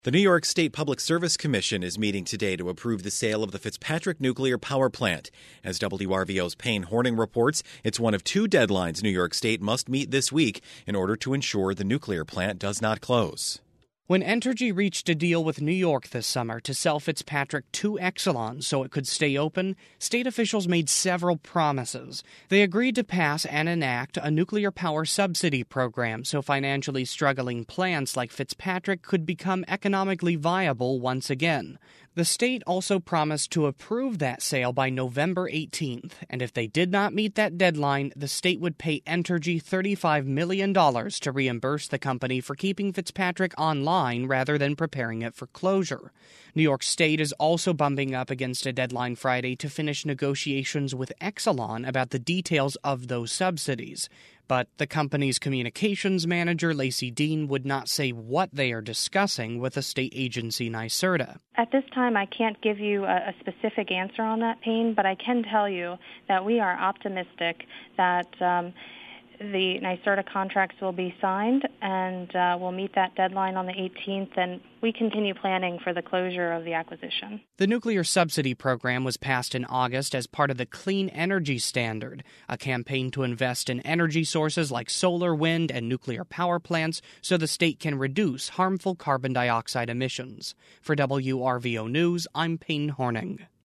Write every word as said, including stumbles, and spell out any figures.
The New York State Public Service Commission is meeting today to approve the sale of the Fitzpatrick Nuclear Power Plant. As W R V O's Payne Horning reports, it's one of two deadlines New York State must meet this week in order to ensure the nuclear plant does not close. When Entergy reached a deal with New York this summer to sell Fitzpatrick to Exelon so it could stay open, state officials made several promises. They agreed to pass and enact a nuclear power subsidy program so financially struggling plants like Fitzpatrick could become economically viable once again. The state also promised to approve that sale by November eighteenth, and if they did not meet that deadline, the state would pay Entergy thirty-five million dollars to reimburse the company for keeping Fitzpatrick online rather than preparing it for closure. New York State is also bumping up against a deadline Friday to finish negotiations with Exelon about the details of those subsidies. But the company's communications manager, Lacey Dean, would not say what they are discussing with the state agency NYSERDA. At this time, I can't give you a, a specific answer on that, Payne, but I can tell you that we are optimistic that um, the NYSERDA contracts will be signed and uh, we'll meet that deadline on the eighteenth, and we continue planning for the closure of the acquisition. The nuclear subsidy program was passed in August as part of the Clean Energy Standard, a campaign to invest in energy sources like solar, wind, and nuclear power plants so the state can reduce harmful carbon dioxide emissions. For W R V O News, I'm Payne Horning.